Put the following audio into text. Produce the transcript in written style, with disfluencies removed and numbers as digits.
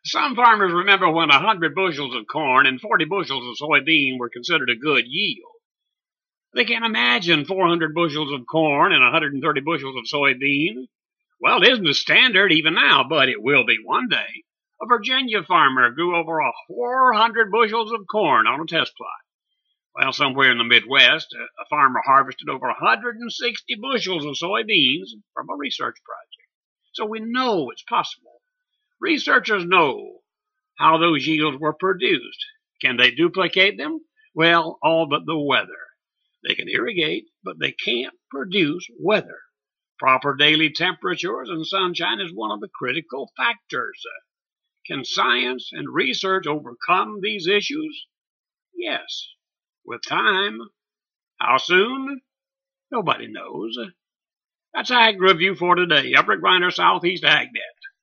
Some farmers remember when 100 bushels of corn and 40 bushels of soybean were considered a good yield. They can't imagine 400 bushels of corn and 130 bushels of soybean. Well, it isn't the standard even now, but it will be one day. A Virginia farmer grew over 400 bushels of corn on a test plot. Well, somewhere in the Midwest, a farmer harvested over 160 bushels of soybeans from a research project. So we know it's possible. Researchers know how those yields were produced. Can they duplicate them? Well, all but the weather. They can irrigate, but they can't produce weather. Proper daily temperatures and sunshine is one of the critical factors. Can science and research overcome these issues? Yes, with time. How soon? Nobody knows. That's Ag Review for today. Upper Grinder, Southeast AgNet.